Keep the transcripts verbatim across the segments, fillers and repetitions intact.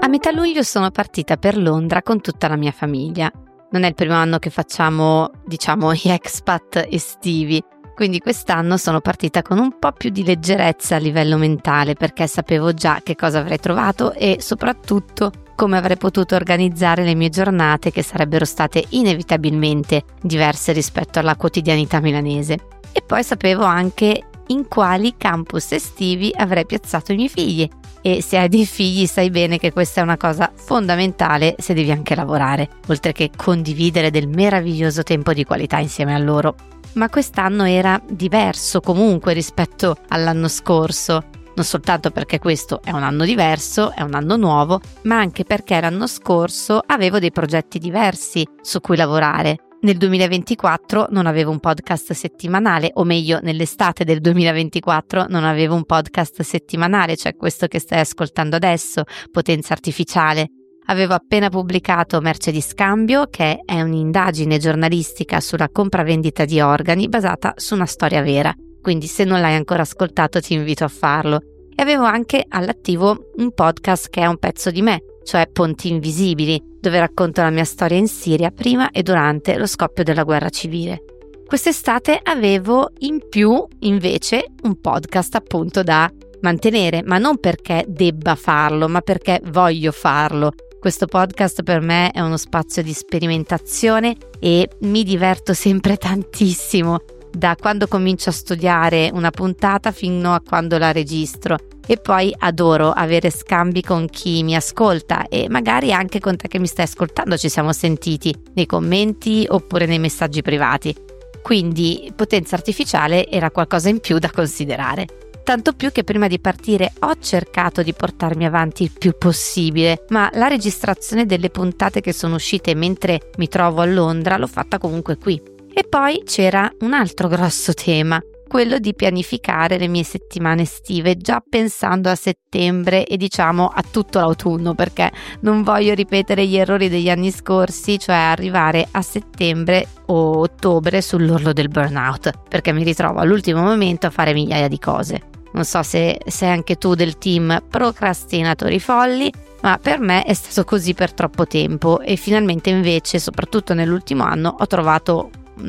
A metà luglio sono partita per Londra con tutta la mia famiglia. Non è il primo anno che facciamo, diciamo, gli expat estivi, quindi quest'anno sono partita con un po' più di leggerezza a livello mentale perché sapevo già che cosa avrei trovato e soprattutto come avrei potuto organizzare le mie giornate che sarebbero state inevitabilmente diverse rispetto alla quotidianità milanese. E poi sapevo anche in quali campus estivi avrei piazzato i miei figli. E se hai dei figli sai bene che questa è una cosa fondamentale se devi anche lavorare, oltre che condividere del meraviglioso tempo di qualità insieme a loro. Ma quest'anno era diverso comunque rispetto all'anno scorso, non soltanto perché questo è un anno diverso, è un anno nuovo, ma anche perché l'anno scorso avevo dei progetti diversi su cui lavorare. Nel duemilaventiquattro non avevo un podcast settimanale, o meglio, nell'estate del duemilaventiquattro non avevo un podcast settimanale, cioè questo che stai ascoltando adesso, Potenza Artificiale. Avevo appena pubblicato Merce di Scambio, che è un'indagine giornalistica sulla compravendita di organi basata su una storia vera, quindi se non l'hai ancora ascoltato ti invito a farlo. E avevo anche all'attivo un podcast che è un pezzo di me, cioè Ponti Invisibili, dove racconto la mia storia in Siria prima e durante lo scoppio della guerra civile. Quest'estate avevo in più, invece, un podcast appunto da mantenere, ma non perché debba farlo, ma perché voglio farlo. Questo podcast per me è uno spazio di sperimentazione e mi diverto sempre tantissimo, da quando comincio a studiare una puntata fino a quando la registro. E poi adoro avere scambi con chi mi ascolta e magari anche con te che mi stai ascoltando ci siamo sentiti nei commenti oppure nei messaggi privati. Quindi Potenza Artificiale era qualcosa in più da considerare. Tanto più che prima di partire ho cercato di portarmi avanti il più possibile, ma la registrazione delle puntate che sono uscite mentre mi trovo a Londra l'ho fatta comunque qui. E poi c'era un altro grosso tema, quello di pianificare le mie settimane estive già pensando a settembre e diciamo a tutto l'autunno, perché non voglio ripetere gli errori degli anni scorsi, cioè arrivare a settembre o ottobre sull'orlo del burnout, perché mi ritrovo all'ultimo momento a fare migliaia di cose. Non so se sei anche tu del team procrastinatori folli, ma per me è stato così per troppo tempo e finalmente invece, soprattutto nell'ultimo anno, ho trovato,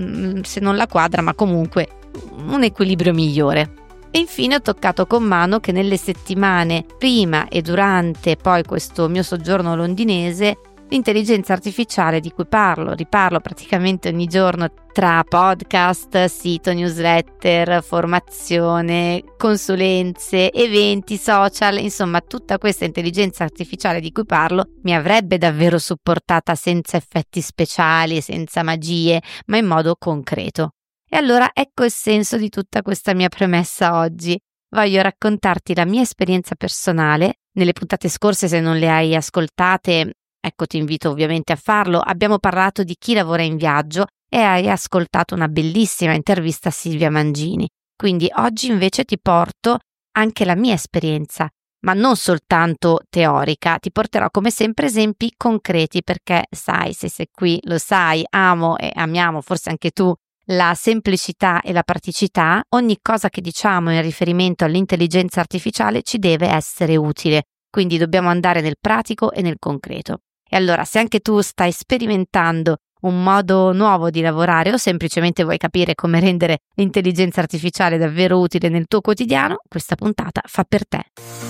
se non la quadra, ma comunque un equilibrio migliore. E infine ho toccato con mano che nelle settimane prima e durante poi questo mio soggiorno londinese l'intelligenza artificiale di cui parlo, riparlo praticamente ogni giorno tra podcast, sito, newsletter, formazione, consulenze, eventi, social, insomma tutta questa intelligenza artificiale di cui parlo mi avrebbe davvero supportata senza effetti speciali, senza magie, ma in modo concreto. E allora ecco il senso di tutta questa mia premessa oggi. Voglio raccontarti la mia esperienza personale. Nelle puntate scorse, se non le hai ascoltate, ecco, ti invito ovviamente a farlo. Abbiamo parlato di chi lavora in viaggio e hai ascoltato una bellissima intervista a Silvia Mangini. Quindi oggi invece ti porto anche la mia esperienza, ma non soltanto teorica. Ti porterò come sempre esempi concreti perché sai, se sei qui lo sai, amo e amiamo, forse anche tu, la semplicità e la praticità. Ogni cosa che diciamo in riferimento all'intelligenza artificiale ci deve essere utile, quindi dobbiamo andare nel pratico e nel concreto. E allora, se anche tu stai sperimentando un modo nuovo di lavorare o semplicemente vuoi capire come rendere l'intelligenza artificiale davvero utile nel tuo quotidiano, questa puntata fa per te.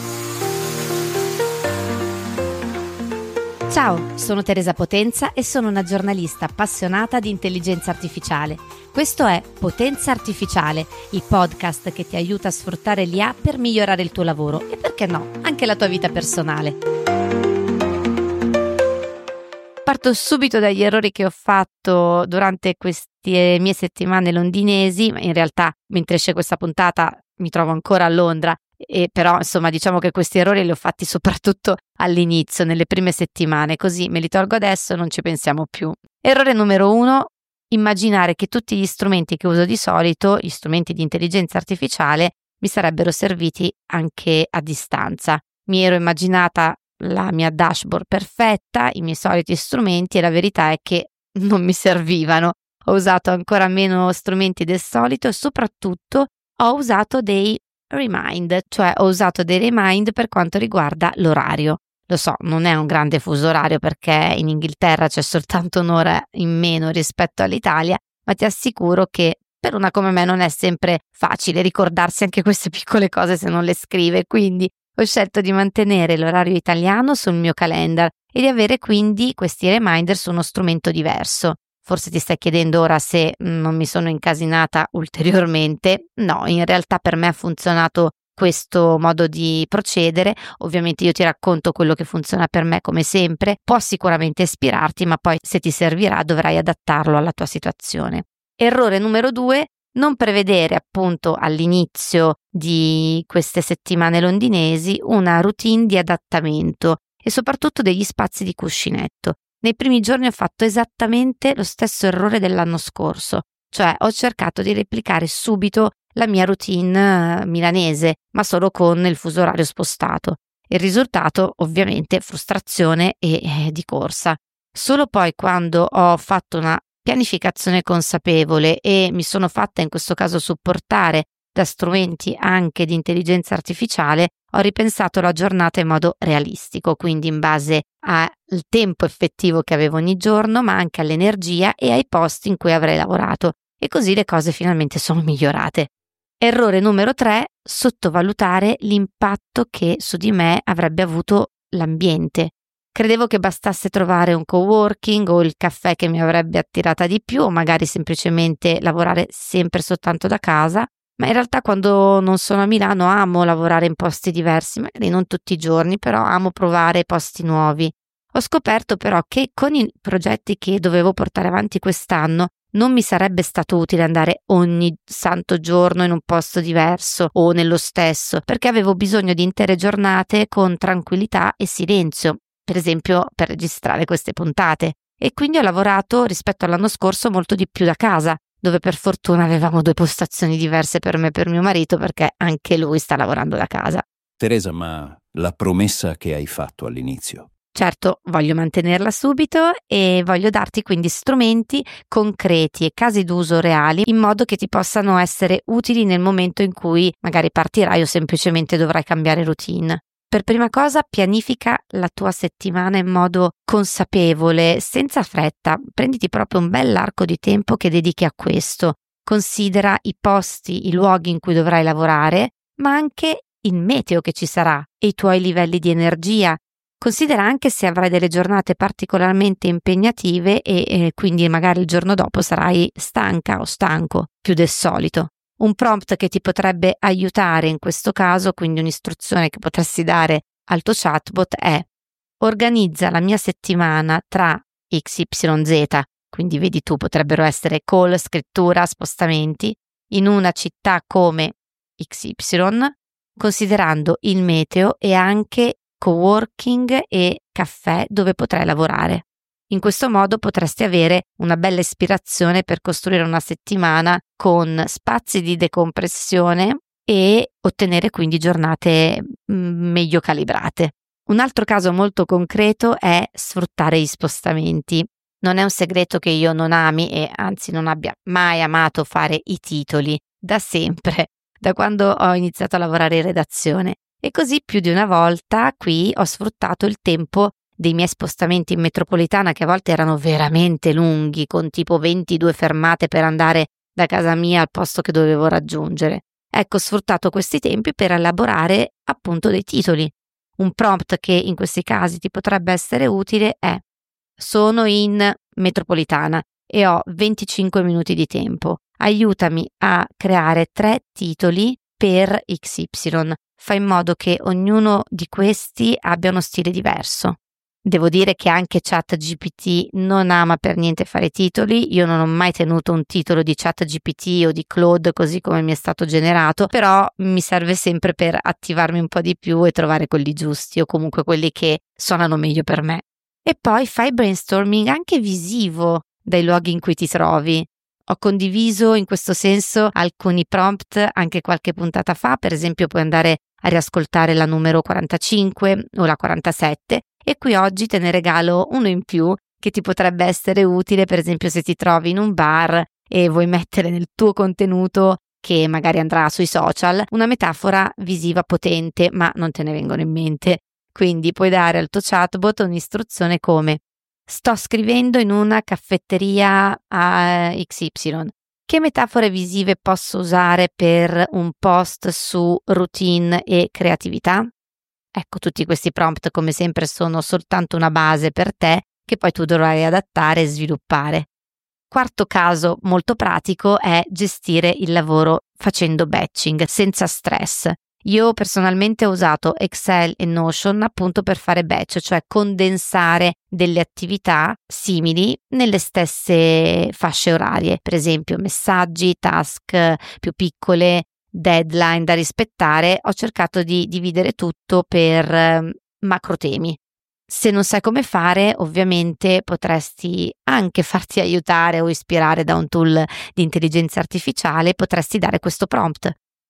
Ciao, sono Teresa Potenza e sono una giornalista appassionata di intelligenza artificiale. Questo è Potenza Artificiale, il podcast che ti aiuta a sfruttare l'I A per migliorare il tuo lavoro e, perché no, anche la tua vita personale. Parto subito dagli errori che ho fatto durante queste mie settimane londinesi, ma in realtà mentre esce questa puntata mi trovo ancora a Londra. E però insomma diciamo che questi errori li ho fatti soprattutto all'inizio, nelle prime settimane, così me li tolgo adesso e non ci pensiamo più. Errore numero uno: immaginare che tutti gli strumenti che uso di solito, gli strumenti di intelligenza artificiale, mi sarebbero serviti anche a distanza. Mi ero immaginata la mia dashboard perfetta, i miei soliti strumenti, e la verità è che non mi servivano. Ho usato ancora meno strumenti del solito e soprattutto ho usato dei remind, cioè ho usato dei remind per quanto riguarda l'orario. Lo so, non è un grande fuso orario perché in Inghilterra c'è soltanto un'ora in meno rispetto all'Italia, ma ti assicuro che per una come me non è sempre facile ricordarsi anche queste piccole cose se non le scrive, quindi ho scelto di mantenere l'orario italiano sul mio calendar e di avere quindi questi reminder su uno strumento diverso. Forse ti stai chiedendo ora se non mi sono incasinata ulteriormente. No, in realtà per me ha funzionato questo modo di procedere. Ovviamente io ti racconto quello che funziona per me come sempre, può sicuramente ispirarti, ma poi se ti servirà dovrai adattarlo alla tua situazione. Errore numero due, non prevedere appunto all'inizio di queste settimane londinesi una routine di adattamento e soprattutto degli spazi di cuscinetto. Nei primi giorni ho fatto esattamente lo stesso errore dell'anno scorso, cioè ho cercato di replicare subito la mia routine milanese, ma solo con il fuso orario spostato. Il risultato, ovviamente, frustrazione e eh, di corsa. Solo poi quando ho fatto una pianificazione consapevole e mi sono fatta in questo caso supportare da strumenti anche di intelligenza artificiale, ho ripensato la giornata in modo realistico, quindi in base al tempo effettivo che avevo ogni giorno, ma anche all'energia e ai posti in cui avrei lavorato. E così le cose finalmente sono migliorate. Errore numero tre, sottovalutare l'impatto che su di me avrebbe avuto l'ambiente. Credevo che bastasse trovare un coworking o il caffè che mi avrebbe attirata di più, o magari semplicemente lavorare sempre soltanto da casa, ma in realtà quando non sono a Milano amo lavorare in posti diversi, magari non tutti i giorni, però amo provare posti nuovi. Ho scoperto però che con i progetti che dovevo portare avanti quest'anno non mi sarebbe stato utile andare ogni santo giorno in un posto diverso o nello stesso, perché avevo bisogno di intere giornate con tranquillità e silenzio, per esempio per registrare queste puntate. E quindi ho lavorato rispetto all'anno scorso molto di più da casa, dove per fortuna avevamo due postazioni diverse per me e per mio marito, perché anche lui sta lavorando da casa. Teresa, ma la promessa che hai fatto all'inizio? Certo, voglio mantenerla subito e voglio darti quindi strumenti concreti e casi d'uso reali in modo che ti possano essere utili nel momento in cui magari partirai o semplicemente dovrai cambiare routine. Per prima cosa, pianifica la tua settimana in modo consapevole, senza fretta. Prenditi proprio un bell'arco di tempo che dedichi a questo. Considera i posti, i luoghi in cui dovrai lavorare, ma anche il meteo che ci sarà e i tuoi livelli di energia. Considera anche se avrai delle giornate particolarmente impegnative e, e quindi magari il giorno dopo sarai stanca o stanco più del solito. Un prompt che ti potrebbe aiutare in questo caso, quindi un'istruzione che potresti dare al tuo chatbot è: organizza la mia settimana tra X Y Z, quindi vedi tu, potrebbero essere call, scrittura, spostamenti, in una città come X Y, considerando il meteo e anche coworking e caffè dove potrai lavorare. In questo modo potresti avere una bella ispirazione per costruire una settimana con spazi di decompressione e ottenere quindi giornate meglio calibrate. Un altro caso molto concreto è sfruttare gli spostamenti. Non è un segreto che io non ami e anzi non abbia mai amato fare i titoli, da sempre, da quando ho iniziato a lavorare in redazione. E così più di una volta qui ho sfruttato il tempo dei miei spostamenti in metropolitana, che a volte erano veramente lunghi, con tipo ventidue fermate per andare da casa mia al posto che dovevo raggiungere. Ecco, ho sfruttato questi tempi per elaborare appunto dei titoli. Un prompt che in questi casi ti potrebbe essere utile è: sono in metropolitana e ho venticinque minuti di tempo. Aiutami a creare tre titoli per X Y. Fa in modo che ognuno di questi abbia uno stile diverso. Devo dire che anche ChatGPT non ama per niente fare titoli. Io non ho mai tenuto un titolo di ChatGPT o di Claude così come mi è stato generato, però mi serve sempre per attivarmi un po' di più e trovare quelli giusti o comunque quelli che suonano meglio per me. E poi fai brainstorming anche visivo dai luoghi in cui ti trovi. Ho condiviso in questo senso alcuni prompt anche qualche puntata fa, per esempio puoi andare a riascoltare la numero quarantacinque o la quarantasette e qui oggi te ne regalo uno in più che ti potrebbe essere utile, per esempio se ti trovi in un bar e vuoi mettere nel tuo contenuto, che magari andrà sui social, una metafora visiva potente, ma non te ne vengono in mente Quindi puoi dare al tuo chatbot un'istruzione come: sto scrivendo in una caffetteria a X Y. Che metafore visive posso usare per un post su routine e creatività? Ecco, tutti questi prompt come sempre sono soltanto una base per te che poi tu dovrai adattare e sviluppare. Quarto caso molto pratico è gestire il lavoro facendo batching, senza stress. Io personalmente ho usato Excel e Notion appunto per fare batch, cioè condensare delle attività simili nelle stesse fasce orarie, per esempio messaggi, task più piccole, deadline da rispettare. Ho cercato di dividere tutto per eh, macro temi. Se non sai come fare, ovviamente potresti anche farti aiutare o ispirare da un tool di intelligenza artificiale, potresti dare questo prompt: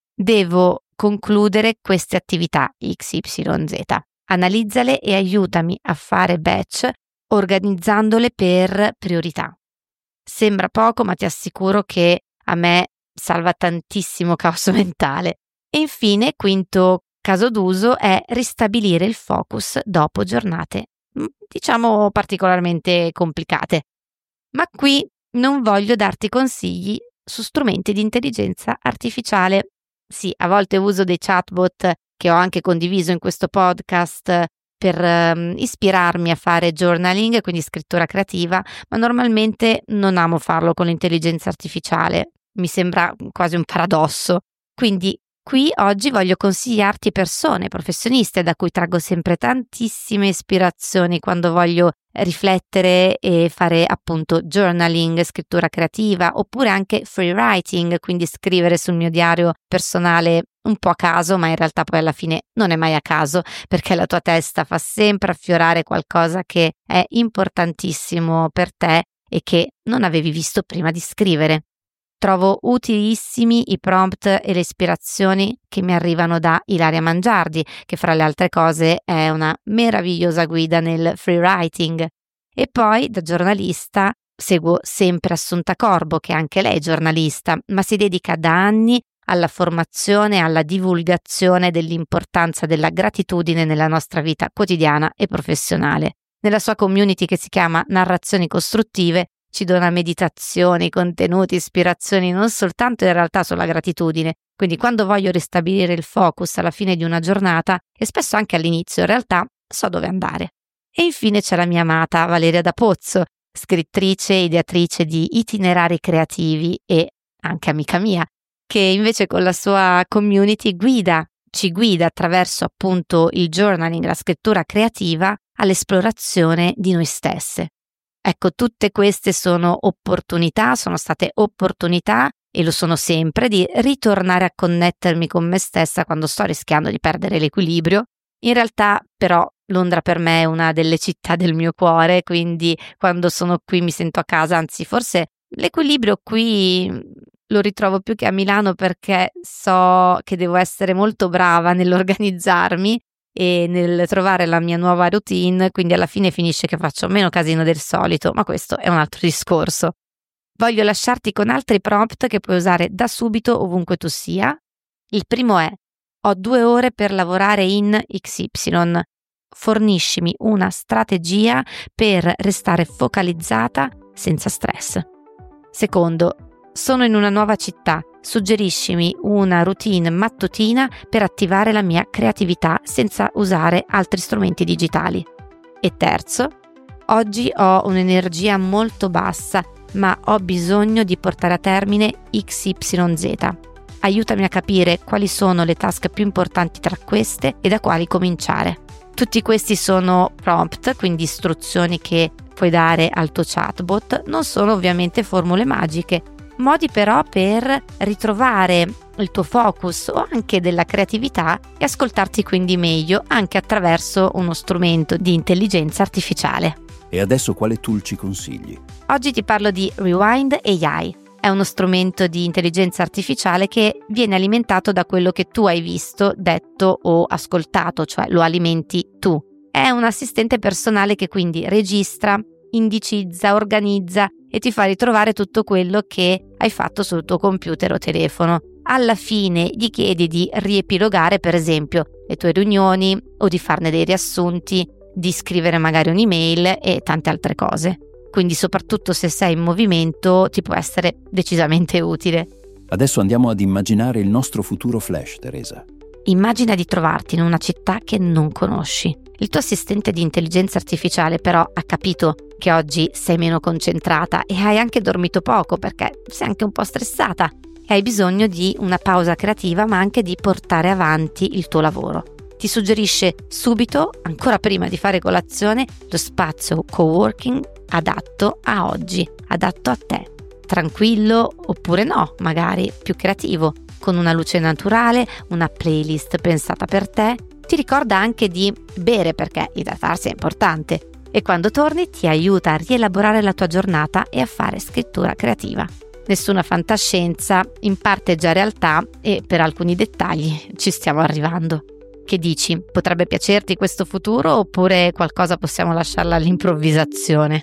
devo concludere queste attività X Y Z. Analizzale e aiutami a fare batch organizzandole per priorità. Sembra poco, ma ti assicuro che a me salva tantissimo caos mentale. E infine, quinto caso d'uso è ristabilire il focus dopo giornate, diciamo, particolarmente complicate. Ma qui non voglio darti consigli su strumenti di intelligenza artificiale. Sì, a volte uso dei chatbot che ho anche condiviso in questo podcast per um, ispirarmi a fare journaling, quindi scrittura creativa, ma normalmente non amo farlo con l'intelligenza artificiale. Mi sembra quasi un paradosso. Quindi qui oggi voglio consigliarti persone, professioniste da cui traggo sempre tantissime ispirazioni quando voglio riflettere e fare appunto journaling, scrittura creativa, oppure anche free writing, quindi scrivere sul mio diario personale un po' a caso, ma in realtà poi alla fine non è mai a caso, perché la tua testa fa sempre affiorare qualcosa che è importantissimo per te e che non avevi visto prima di scrivere. Trovo utilissimi i prompt e le ispirazioni che mi arrivano da Ilaria Mangiardi, che fra le altre cose è una meravigliosa guida nel free writing. E poi da giornalista seguo sempre Assunta Corbo, che anche lei è giornalista, ma si dedica da anni alla formazione e alla divulgazione dell'importanza della gratitudine nella nostra vita quotidiana e professionale. Nella sua community che si chiama Narrazioni Costruttive ci dona meditazioni, contenuti, ispirazioni non soltanto in realtà sulla gratitudine, quindi quando voglio ristabilire il focus alla fine di una giornata e spesso anche all'inizio in realtà so dove andare. E infine c'è la mia amata Valeria Da Pozzo, scrittrice e ideatrice di itinerari creativi e anche amica mia, che invece con la sua community guida, ci guida attraverso appunto il journaling, la scrittura creativa, all'esplorazione di noi stesse. Ecco, tutte queste sono opportunità, sono state opportunità e lo sono sempre di ritornare a connettermi con me stessa quando sto rischiando di perdere l'equilibrio. In realtà però Londra per me è una delle città del mio cuore, quindi quando sono qui mi sento a casa, anzi forse l'equilibrio qui lo ritrovo più che a Milano, perché so che devo essere molto brava nell'organizzarmi e nel trovare la mia nuova routine, quindi alla fine finisce che faccio meno casino del solito, ma questo è un altro discorso. Voglio lasciarti con altri prompt che puoi usare da subito ovunque tu sia. Il primo è: ho due ore per lavorare in X Y. Forniscimi una strategia per restare focalizzata senza stress. Secondo: sono in una nuova città. Suggeriscimi una routine mattutina per attivare la mia creatività senza usare altri strumenti digitali. E terzo: oggi ho un'energia molto bassa, ma ho bisogno di portare a termine X Y Z. Aiutami a capire quali sono le task più importanti tra queste e da quali cominciare. Tutti questi sono prompt, quindi istruzioni che puoi dare al tuo chatbot. Non sono ovviamente formule magiche, modi però per ritrovare il tuo focus o anche della creatività e ascoltarti quindi meglio anche attraverso uno strumento di intelligenza artificiale. E adesso quale tool ci consigli? Oggi ti parlo di Rewind A I. È uno strumento di intelligenza artificiale che viene alimentato da quello che tu hai visto, detto o ascoltato, cioè lo alimenti tu. È un assistente personale che quindi registra, indicizza, organizza e ti fa ritrovare tutto quello che hai fatto sul tuo computer o telefono. alla fine gli chiedi di riepilogare per esempio le tue riunioni o di farne dei riassunti, di scrivere magari un'email e tante altre cose. Quindi soprattutto se sei in movimento ti può essere decisamente utile. Adesso andiamo ad immaginare il nostro futuro flash, Teresa. Immagina di trovarti in una città che non conosci. Il tuo assistente di intelligenza artificiale però ha capito che oggi sei meno concentrata e hai anche dormito poco perché sei anche un po' stressata e hai bisogno di una pausa creativa ma anche di portare avanti il tuo lavoro. Ti suggerisce subito, ancora prima di fare colazione, lo spazio coworking adatto a oggi, adatto a te. Tranquillo oppure no, magari più creativo, con una luce naturale, una playlist pensata per te. Ti ricorda anche di bere perché idratarsi è importante e quando torni ti aiuta a rielaborare la tua giornata e a fare scrittura creativa. Nessuna fantascienza, in parte già realtà e per alcuni dettagli ci stiamo arrivando. Che dici? Potrebbe piacerti questo futuro oppure qualcosa possiamo lasciarla all'improvvisazione?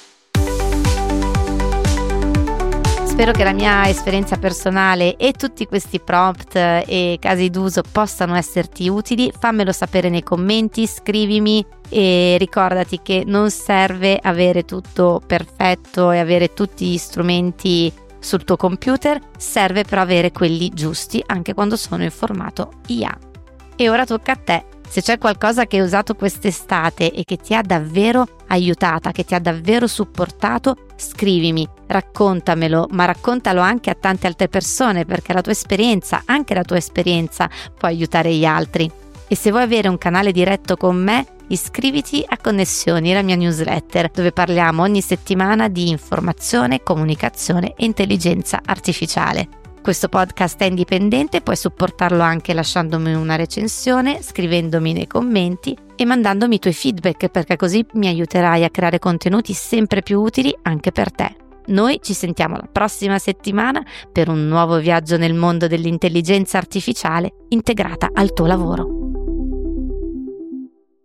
Spero che la mia esperienza personale e tutti questi prompt e casi d'uso possano esserti utili. Fammelo sapere nei commenti, scrivimi e ricordati che non serve avere tutto perfetto e avere tutti gli strumenti sul tuo computer, serve però avere quelli giusti anche quando sono in formato I A. E ora tocca a te. Se c'è qualcosa che hai usato quest'estate e che ti ha davvero aiutata, che ti ha davvero supportato, scrivimi, raccontamelo, ma raccontalo anche a tante altre persone perché la tua esperienza, anche la tua esperienza, può aiutare gli altri. E se vuoi avere un canale diretto con me, iscriviti a Connessioni, la mia newsletter, dove parliamo ogni settimana di informazione, comunicazione e intelligenza artificiale. Questo podcast è indipendente, puoi supportarlo anche lasciandomi una recensione, scrivendomi nei commenti e mandandomi i tuoi feedback perché così mi aiuterai a creare contenuti sempre più utili anche per te. Noi ci sentiamo la prossima settimana per un nuovo viaggio nel mondo dell'intelligenza artificiale integrata al tuo lavoro.